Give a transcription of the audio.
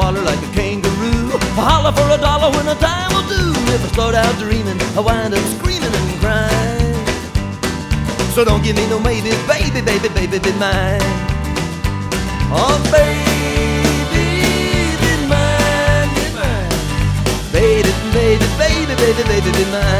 holler like a kangaroo. I holler for $1 when a dime will do. If I start out dreaming, I wind up screaming and crying. So don't give me no maybe, baby, baby, baby, be mine. Oh, baby, be mine, be mine. Baby, baby, baby, baby, baby, be mine.